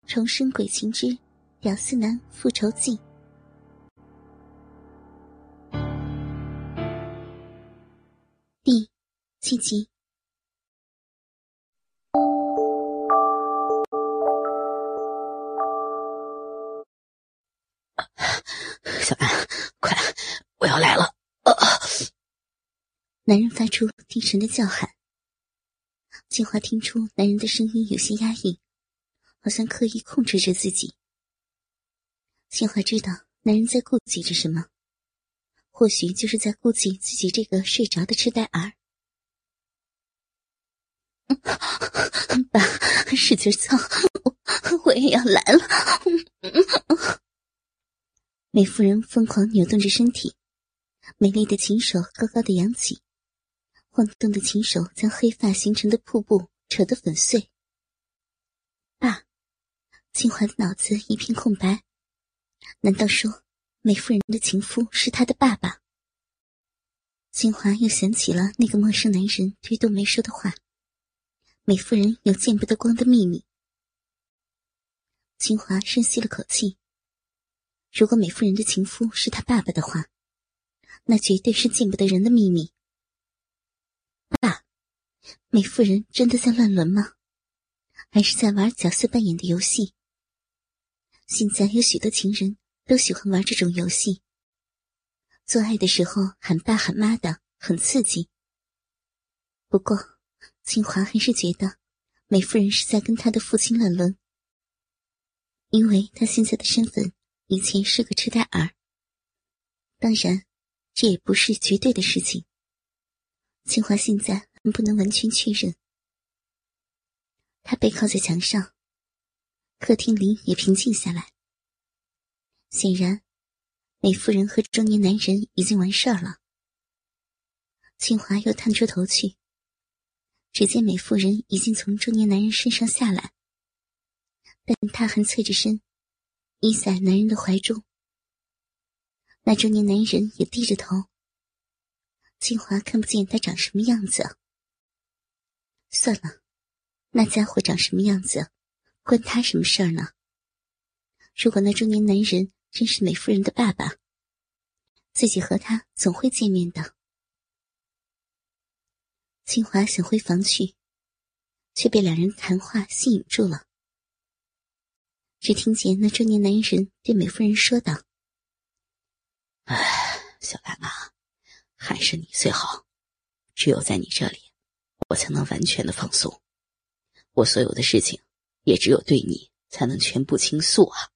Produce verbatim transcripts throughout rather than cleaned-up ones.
重生鬼情之屌丝男复仇记第七集。 小安，快来，我要来了！啊、 男人发出低沉的叫喊。金华听出男人的声音有些压抑，好像刻意控制着自己。金华知道男人在顾忌着什么，或许就是在顾忌自己这个睡着的痴呆儿。爸，使劲操，我我也要来了。美妇人疯狂扭动着身体，美丽的琴手高高的扬起，晃动的琴手将黑发形成的瀑布扯得粉碎。爸，金华的脑子一片空白，难道说美妇人的情夫是他的爸爸？金华又想起了那个陌生男人对杜梅说的话，美妇人有见不得光的秘密。金华深吸了口气，如果美妇人的情夫是他爸爸的话，那绝对是见不得人的秘密。爸，美妇人真的在乱伦吗？还是在玩角色扮演的游戏？现在有许多情人都喜欢玩这种游戏，做爱的时候喊爸喊妈的，很刺激。不过清华还是觉得美妇人是在跟他的父亲乱伦，因为他现在的身份以前是个痴呆儿。当然这也不是绝对的事情，清华现在还不能完全确认。他背靠在墙上，客厅里也平静下来。显然美妇人和中年男人已经完事儿了。清华又探出头去，只见美妇人已经从中年男人身上下来，但她还侧着身依在男人的怀中。那中年男人也低着头，清华看不见他长什么样子。算了，那家伙长什么样子关他什么事儿呢？如果那中年男人真是美妇人的爸爸，自己和他总会见面的。清华想回房去，却被两人谈话吸引住了。只听见那中年男人对美妇人说道： 唉，小兰啊，还是你最好，只有在你这里我才能完全的放松，我所有的事情也只有对你才能全部倾诉啊。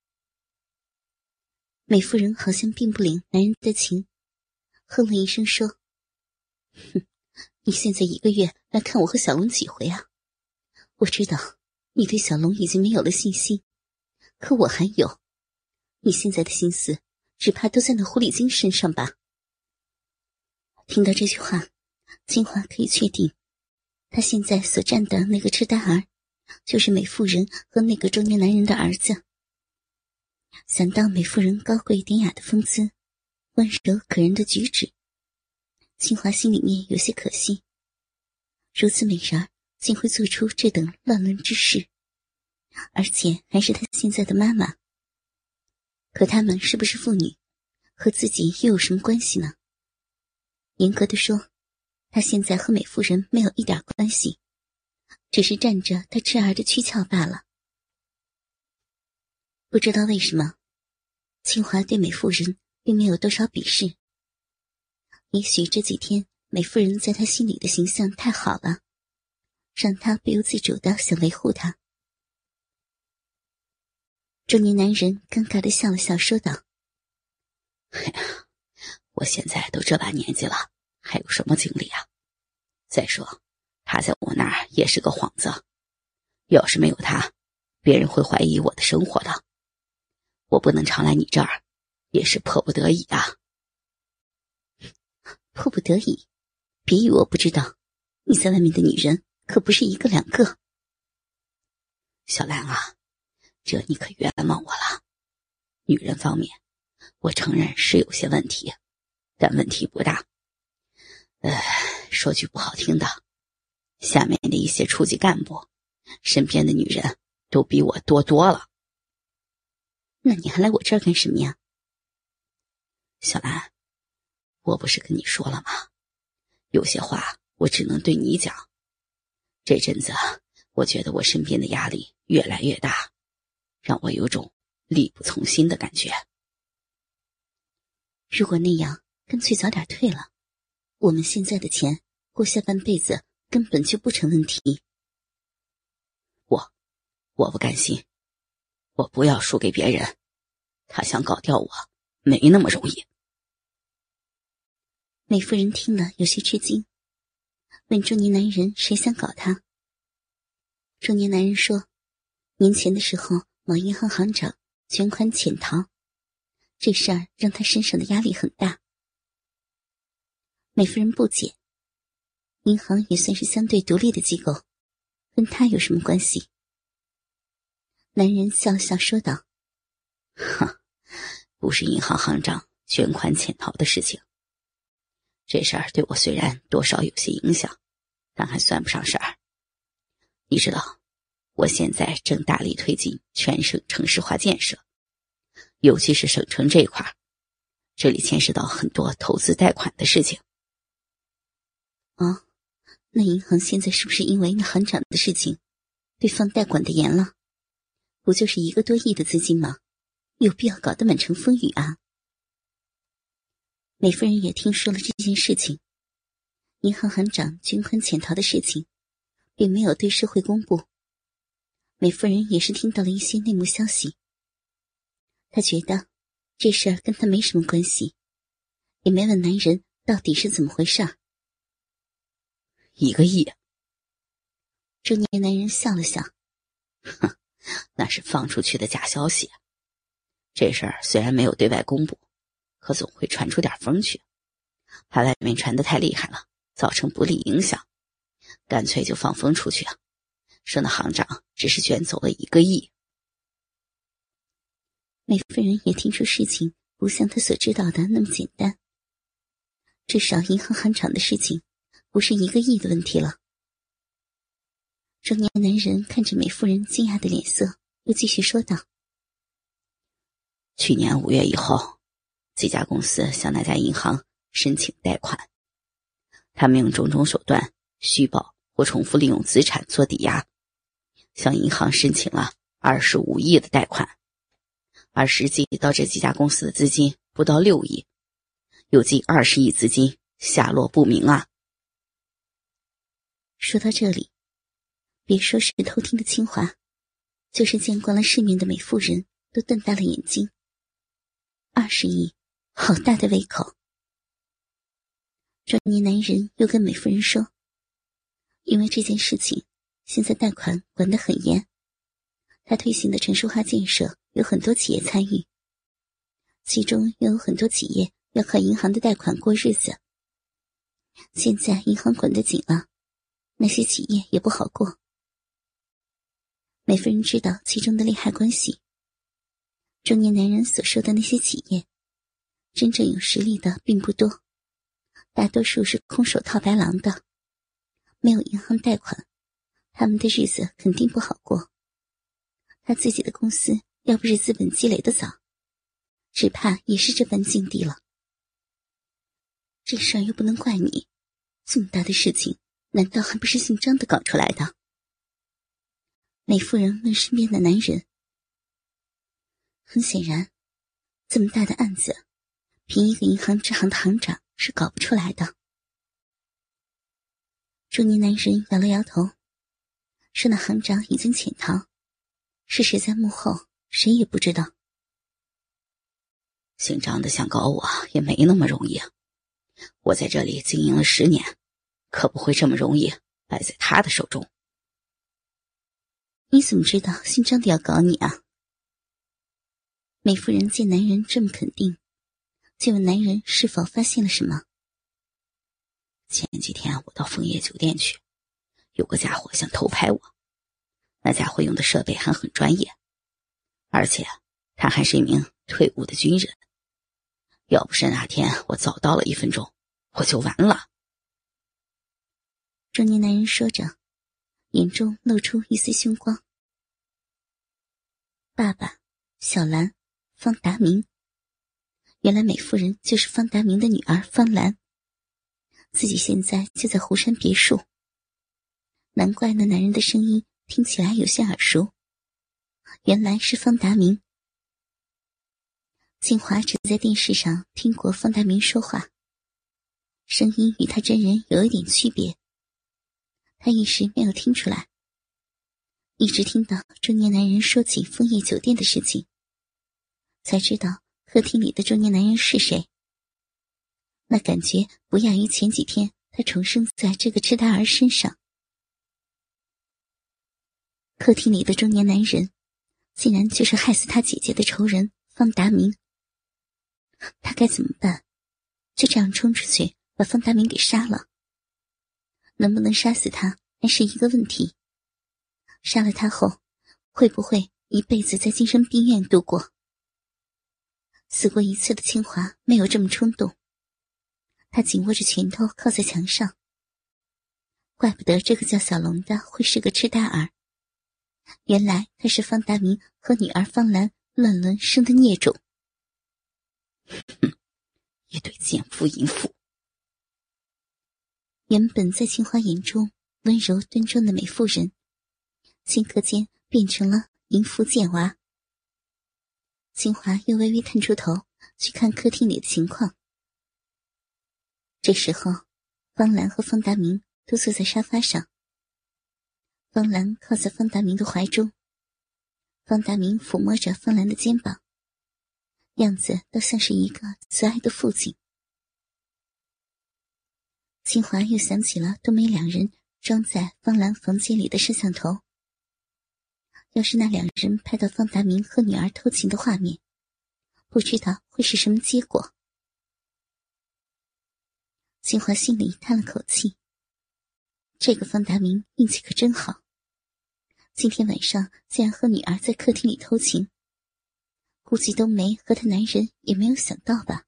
美妇人好像并不领男人的情，哼了一声说：哼，你现在一个月来看我和小龙几回啊？我知道你对小龙已经没有了信心，可我还有。你现在的心思只怕都在那狐狸精身上吧？听到这句话，金华可以确定他现在所站的那个痴呆儿就是美妇人和那个中年男人的儿子。想到美妇人高贵典雅的风姿，温柔可人的举止，清华心里面有些可惜，如此美人竟会做出这等乱伦之事，而且还是他现在的妈妈。可他们是不是父女，和自己又有什么关系呢？严格的说，他现在和美妇人没有一点关系，只是占着他痴儿的躯壳罢了。不知道为什么，清华对美妇人并没有多少鄙视。也许这几天美妇人在他心里的形象太好了，让他不由自主地想维护她。中年男人尴尬地笑了笑说道： 哎呀，我现在都这把年纪了，还有什么精力啊？再说他在我那儿也是个幌子，要是没有他，别人会怀疑我的生活的。我不能常来你这儿，也是迫不得已啊。 迫不得已？别以为我不知道，你在外面的女人可不是一个两个。 小兰啊，这你可冤枉我了。女人方面，我承认是有些问题，但问题不大。呃，说句不好听的，下面的一些处级干部，身边的女人都比我多多了。 那你还来我这儿干什么呀？ 小兰，我不是跟你说了吗？有些话我只能对你讲。这阵子我觉得我身边的压力越来越大，让我有种力不从心的感觉。 如果那样，干脆早点退了。我们现在的钱过下半辈子根本就不成问题。 我我不甘心，我不要输给别人。他想搞掉我没那么容易。 梅夫人听了有些吃惊，问中年男人谁想搞他。中年男人说，年前的时候某银行行长卷款潜逃，这事儿让他身上的压力很大。梅夫人不解，银行也算是相对独立的机构，跟他有什么关系？男人笑笑说道， 哼，不是银行行长卷款潜逃的事情。这事儿对我虽然多少有些影响，但还算不上事儿。你知道，我现在正大力推进全省城市化建设，尤其是省城这一块，这里牵涉到很多投资贷款的事情。 哦，那银行现在是不是因为那行长的事情，对放贷管得严了？不就是一个多亿的资金吗？有必要搞得满城风雨啊？梅夫人也听说了这件事情，银行行长卷款潜逃的事情，并没有对社会公布。梅夫人也是听到了一些内幕消息，她觉得这事儿跟她没什么关系，也没问男人到底是怎么回事。 一个亿？ 中年男人笑了笑， 哼，那是放出去的假消息。这事儿虽然没有对外公布，可总会传出点风去，怕外面传得太厉害了，造成不利影响，干脆就放风出去啊，说那行长只是卷走了一个亿。 梅夫人也听出事情不像她所知道的那么简单，至少银行行长的事情不是一个亿的问题了。中年男人看着梅夫人惊讶的脸色，又继续说道， 去年五月以后，几家公司向那家银行申请贷款，他们用种种手段虚报或重复利用资产做抵押，向银行申请了二十五亿的贷款，而实际到这几家公司的资金不到六亿，有近二十亿资金下落不明啊。 说到这里，别说是偷听的清华，就是见惯了世面的美妇人都瞪大了眼睛。二十亿，好大的胃口。中年男人又跟美妇人说，因为这件事情现在贷款管得很严，他推行的城市化建设有很多企业参与，其中又有很多企业要靠银行的贷款过日子。现在银行管得紧了，那些企业也不好过。美妇人知道其中的利害关系，中年男人所说的那些企业，真正有实力的并不多，大多数是空手套白狼的，没有银行贷款，他们的日子肯定不好过。他自己的公司要不是资本积累的早，只怕也是这般境地了。这事儿又不能怪你，这么大的事情，难道还不是姓张的搞出来的？美妇人问身边的男人。很显然，这么大的案子，凭一个银行支行的行长是搞不出来的。中年男人摇了摇头，说那行长已经潜逃，事实在幕后，谁也不知道。 姓张的想搞我也没那么容易啊，我在这里经营了十年，可不会这么容易败在他的手中。 你怎么知道姓张的要搞你啊？美妇人见男人这么肯定，就问男人是否发现了什么。 前几天我到枫叶酒店去，有个家伙想偷拍我，那家伙用的设备还很专业，而且他还是一名退伍的军人，要不是那天我早到了一分钟，我就完了。 中年男人说着，眼中露出一丝凶光。 爸爸、小兰、方达明。原来美夫人就是方达明的女儿方兰，自己现在就在湖山别墅。难怪那男人的声音听起来有些耳熟，原来是方达明。清华只在电视上听过方达明说话，声音与他真人有一点区别，他一时没有听出来。一直听到中年男人说起枫叶酒店的事情，才知道客厅里的中年男人是谁。那感觉不亚于前几天他重生在这个痴呆儿身上。客厅里的中年男人竟然就是害死他姐姐的仇人方达明。他该怎么办？就这样冲出去把方达明给杀了？能不能杀死他还是一个问题。杀了他后，会不会一辈子在精神病院度过？死过一次的清华没有这么冲动，他紧握着拳头靠在墙上。怪不得这个叫小龙的会是个痴呆儿，原来他是方达明和女儿方兰乱伦生的孽种。 哼，一对奸夫淫妇。 原本在清华眼中温柔端庄的美妇人，顷刻间变成了淫妇贱娃。清华又微微探出头去看客厅里的情况。这时候方兰和方达明都坐在沙发上，方兰靠在方达明的怀中，方达明抚摸着方兰的肩膀，样子倒像是一个慈爱的父亲。清华又想起了冬梅两人装在方兰房间里的摄像头，要是那两人拍到方达明和女儿偷情的画面，不知道会是什么结果。清华心里叹了口气，这个方达明运气可真好，今天晚上竟然和女儿在客厅里偷情，估计冬梅和她男人也没有想到吧。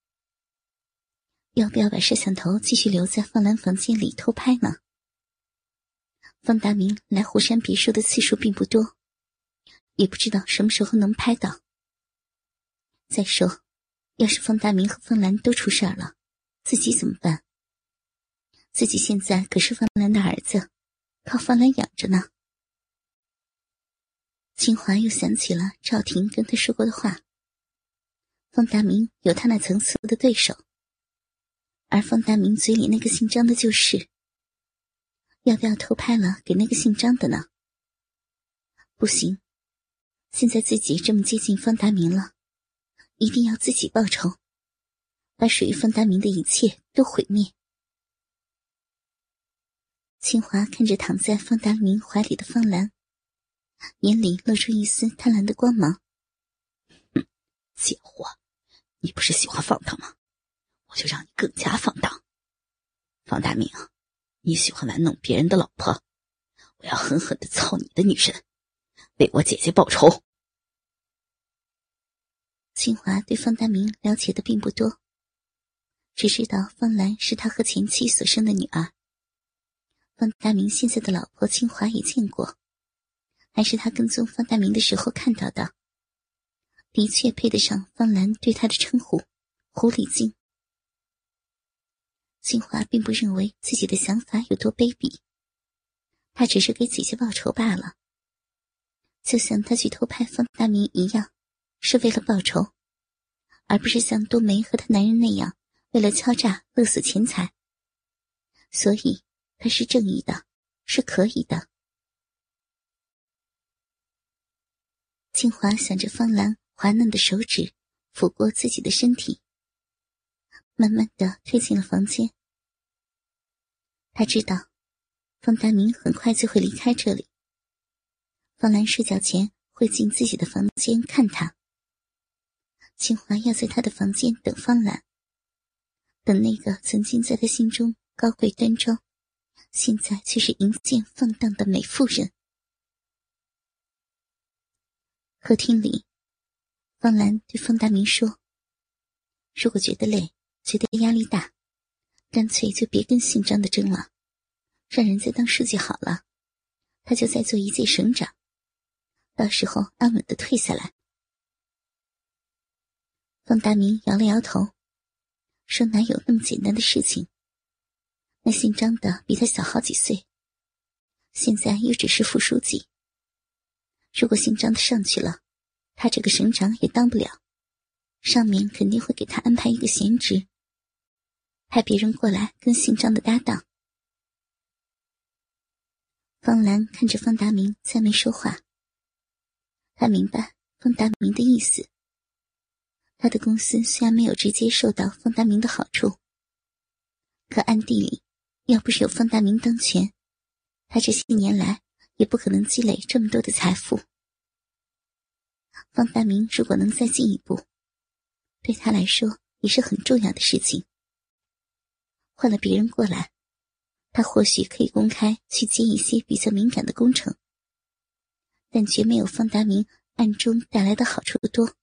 要不要把摄像头继续留在方兰房间里偷拍呢？方达明来湖山别墅的次数并不多，也不知道什么时候能拍到。再说，要是方达明和方兰都出事儿了，自己怎么办？自己现在可是方兰的儿子，靠方兰养着呢。清华又想起了赵婷跟他说过的话，方达明有他那层次的对手，而方达明嘴里那个姓张的就是，要不要偷拍了给那个姓张的呢？不行，现在自己这么接近方达明了，一定要自己报仇，把属于方达明的一切都毁灭。清华看着躺在方达明怀里的方兰，眼里露出一丝贪婪的光芒。 哼，贱货，你不是喜欢放荡吗？我就让你更加放荡。方大明，你喜欢玩弄别人的老婆，我要狠狠地操你的女人，为我姐姐报仇。 清华对方大明了解的并不多，只知道方兰是他和前妻所生的女儿。方大明现在的老婆清华也见过，还是他跟踪方大明的时候看到的，的确配得上方兰对他的称呼狐狸精。清华并不认为自己的想法有多卑鄙，他只是给姐姐报仇罢了，就像他去偷拍方大明一样，是为了报仇，而不是像多梅和她男人那样为了敲诈勒索钱财。所以他是正义的，是可以的。清华想着方兰滑嫩的手指抚过自己的身体，慢慢地推进了房间。他知道方达明很快就会离开这里，方兰睡觉前会进自己的房间看他。清华要在他的房间等方兰，等那个曾经在他心中高贵端庄，现在却是淫贱放荡的美妇人。客厅里，方兰对方达明说，如果觉得累，觉得压力大，干脆就别跟姓张的争了，让人家当书记好了，他就再做一届省长， 到时候安稳地退下来。方达明摇了摇头，说哪有那么简单的事情。那姓张的比他小好几岁，现在又只是副书记。如果姓张的上去了，他这个省长也当不了，上面肯定会给他安排一个闲职，派别人过来跟姓张的搭档。方兰看着方达明再没说话，他明白方达明的意思。他的公司虽然没有直接受到方达明的好处，可暗地里要不是有方达明当权，他这些年来也不可能积累这么多的财富。方达明如果能再进一步，对他来说也是很重要的事情。换了别人过来，他或许可以公开去接一些比较敏感的工程，但绝没有方达明暗中带来的好处多。